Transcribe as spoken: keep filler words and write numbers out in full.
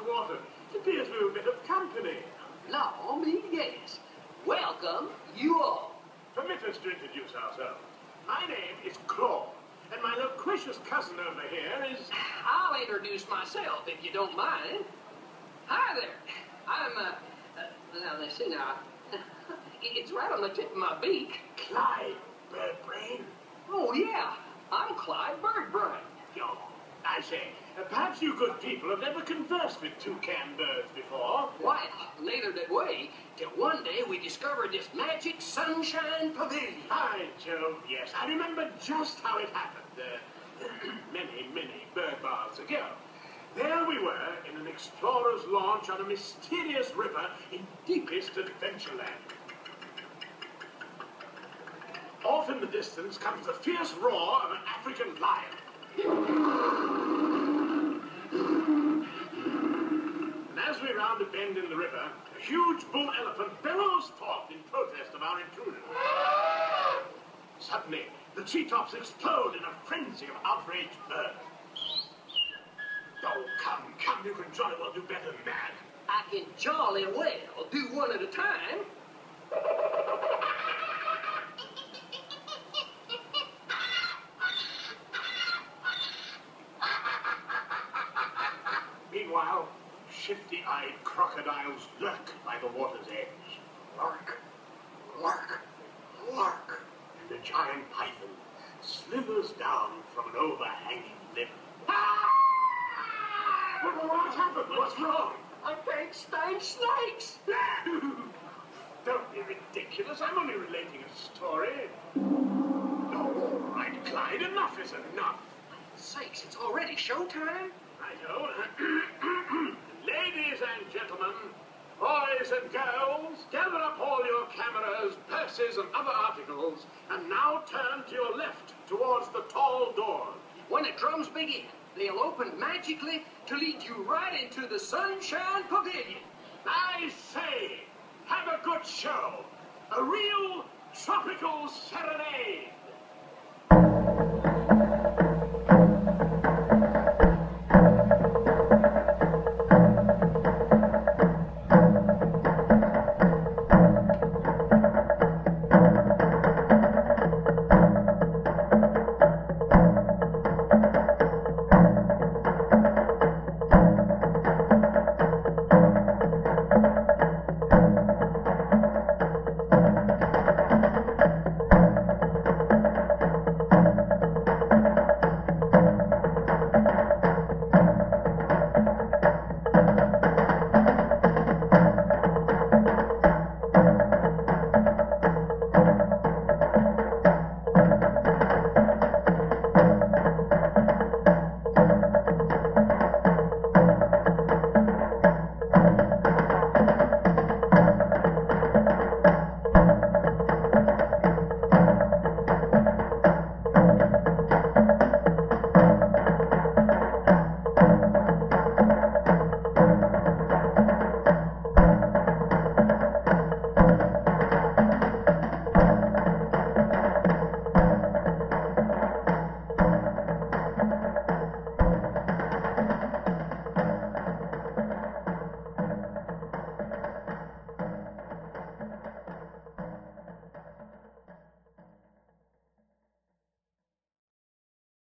water. It appears we were a bit of company. Law me, yes. Welcome, you all. Permit us to introduce ourselves. My name is Claude, and my loquacious cousin over here is... I'll introduce myself, if you don't mind. Hi there. I'm, uh, uh now let's see now. It's right on the tip of my beak. Clyde Birdbrain. Oh, yeah. I'm Clyde Birdbrain. Oh, I say, uh, perhaps you good people have never conversed with toucan birds before. Why, neither did we, till one day we discovered this magic sunshine pavilion. By Jove, yes. I remember just how it happened. Uh, many, many bird baths ago. There we were in an explorer's launch on a mysterious river in deepest Adventureland. Off in the distance comes the fierce roar of an African lion. And as we round a bend in the river, a huge bull elephant bellows forth in protest of our intrusion. Suddenly, the treetops explode in a frenzy of outraged birds. Oh, come, come, you can jolly well do better than that. I can jolly well do one at a time. Meanwhile, shifty-eyed crocodiles lurk by the water's edge. Lurk, lurk, lurk. And a giant python slithers down from an overhanging limb. Ah! What happened? What's wrong? I think stank snakes. Don't be ridiculous. I'm only relating a story. Oh, all right, Clyde. Enough is enough. Sakes, it's already showtime. I know. Ladies and gentlemen, boys and girls, gather up all your cameras, purses, and other articles, and now turn to your left towards the tall doors. When the drums begin, they'll open magically to lead you right into the Sunshine Pavilion. I say, have a good show. A real tropical serenade.